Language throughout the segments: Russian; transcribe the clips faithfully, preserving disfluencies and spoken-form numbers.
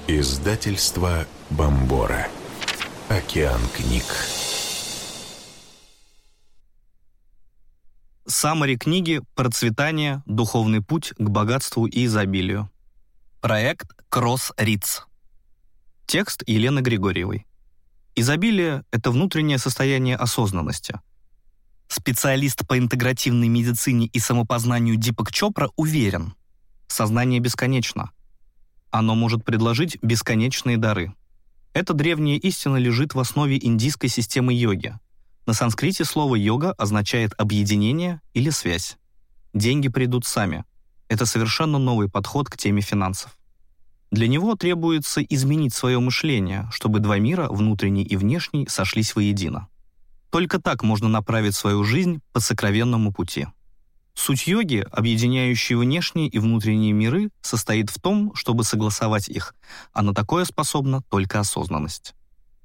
Издательство Бомбора. Океан книг. Саммари книги «Процветание. Духовный путь к богатству и изобилию». Проект Кросс-Ридс. Текст Елены Григорьевой. Изобилие — это внутреннее состояние осознанности. Специалист по интегративной медицине и самопознанию Дипак Чопра уверен, сознание бесконечно. Оно может предложить бесконечные дары. Эта древняя истина лежит в основе индийской системы йоги. На санскрите слово «йога» означает объединение или связь. Деньги придут сами. Это совершенно новый подход к теме финансов. Для него требуется изменить свое мышление, чтобы два мира, внутренний и внешний, сошлись воедино. Только так можно направить свою жизнь по сокровенному пути. Суть йоги, объединяющей внешние и внутренние миры, состоит в том, чтобы согласовать их, а на такое способна только осознанность.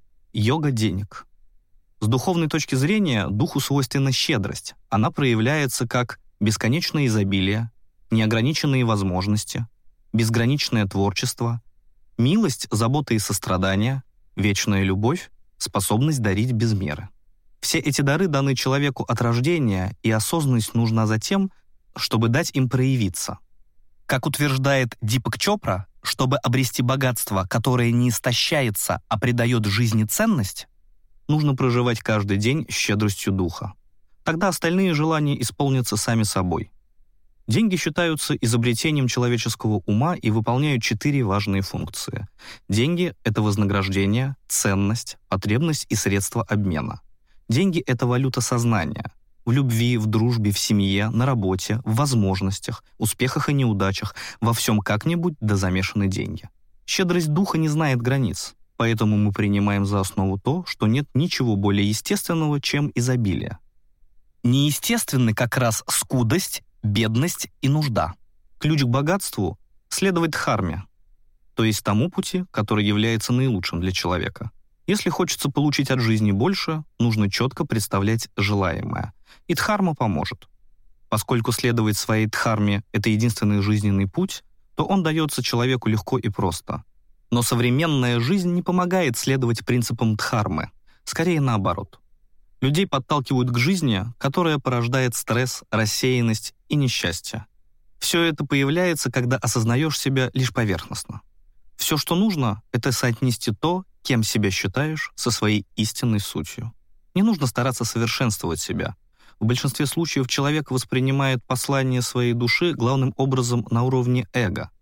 Йога денег. С духовной точки зрения духу свойственна щедрость. Она проявляется как бесконечное изобилие, неограниченные возможности, безграничное творчество, милость, забота и сострадание, вечная любовь, способность дарить без меры. Все эти дары даны человеку от рождения, и осознанность нужна за тем, чтобы дать им проявиться. Как утверждает Дипак Чопра, чтобы обрести богатство, которое не истощается, а придает жизни ценность, нужно проживать каждый день с щедростью духа. Тогда остальные желания исполнятся сами собой. Деньги считаются изобретением человеческого ума и выполняют четыре важные функции. Деньги — это вознаграждение, ценность, потребность и средство обмена. Деньги — это валюта сознания. В любви, в дружбе, в семье, на работе, в возможностях, успехах и неудачах, во всем как-нибудь да замешаны деньги. Щедрость духа не знает границ, поэтому мы принимаем за основу то, что нет ничего более естественного, чем изобилие. Неестественны как раз скудость, бедность и нужда. Ключ к богатству — следовать дхарме, то есть тому пути, который является наилучшим для человека. Если хочется получить от жизни больше, нужно четко представлять желаемое. И дхарма поможет. Поскольку следовать своей дхарме — это единственный жизненный путь, то он дается человеку легко и просто. Но современная жизнь не помогает следовать принципам дхармы. Скорее наоборот. Людей подталкивают к жизни, которая порождает стресс, рассеянность и несчастье. Все это появляется, когда осознаешь себя лишь поверхностно. Все, что нужно, это соотнести то, кем себя считаешь, со своей истинной сутью. Не нужно стараться совершенствовать себя. В большинстве случаев человек воспринимает послание своей души главным образом на уровне эго.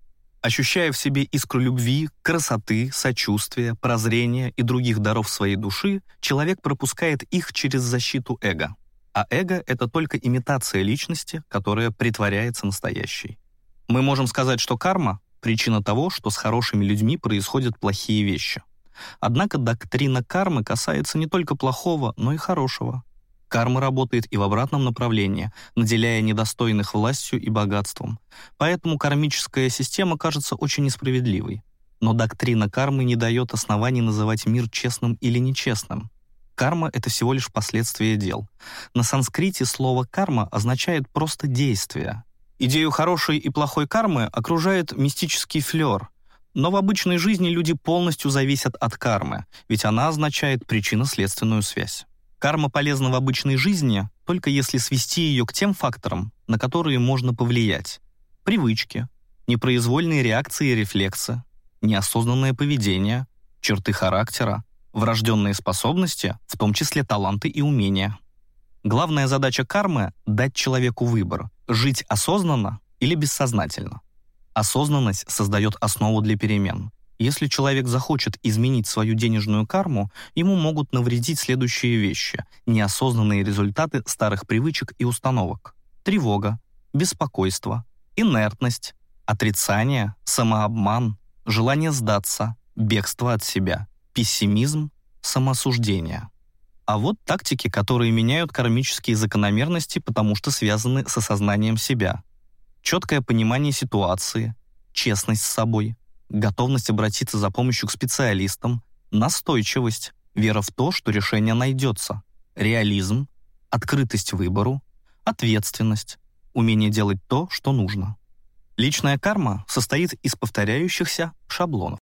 Ощущая в себе искру любви, красоты, сочувствия, прозрения и других даров своей души, человек пропускает их через защиту эго. А эго — это только имитация личности, которая притворяется настоящей. Мы можем сказать, что карма — причина того, что с хорошими людьми происходят плохие вещи. Однако доктрина кармы касается не только плохого, но и хорошего. Карма работает и в обратном направлении, наделяя недостойных властью и богатством. Поэтому кармическая система кажется очень несправедливой. Но доктрина кармы не дает оснований называть мир честным или нечестным. Карма — это всего лишь последствия дел. На санскрите слово «карма» означает просто «действие». Идею хорошей и плохой кармы окружает мистический флёр. Но в обычной жизни люди полностью зависят от кармы, ведь она означает причинно-следственную связь. Карма полезна в обычной жизни, только если свести ее к тем факторам, на которые можно повлиять. Привычки, непроизвольные реакции и рефлексы, неосознанное поведение, черты характера, врожденные способности, в том числе таланты и умения. Главная задача кармы — дать человеку выбор — жить осознанно или бессознательно. Осознанность создает основу для перемен. Если человек захочет изменить свою денежную карму, ему могут навредить следующие вещи — неосознанные результаты старых привычек и установок. Тревога, беспокойство, инертность, отрицание, самообман, желание сдаться, бегство от себя, пессимизм, самоосуждение. А вот тактики, которые меняют кармические закономерности, потому что связаны с осознанием себя. Четкое понимание ситуации, честность с собой, готовность обратиться за помощью к специалистам, настойчивость, вера в то, что решение найдется, реализм, открытость выбору, ответственность, умение делать то, что нужно. Личная карма состоит из повторяющихся шаблонов.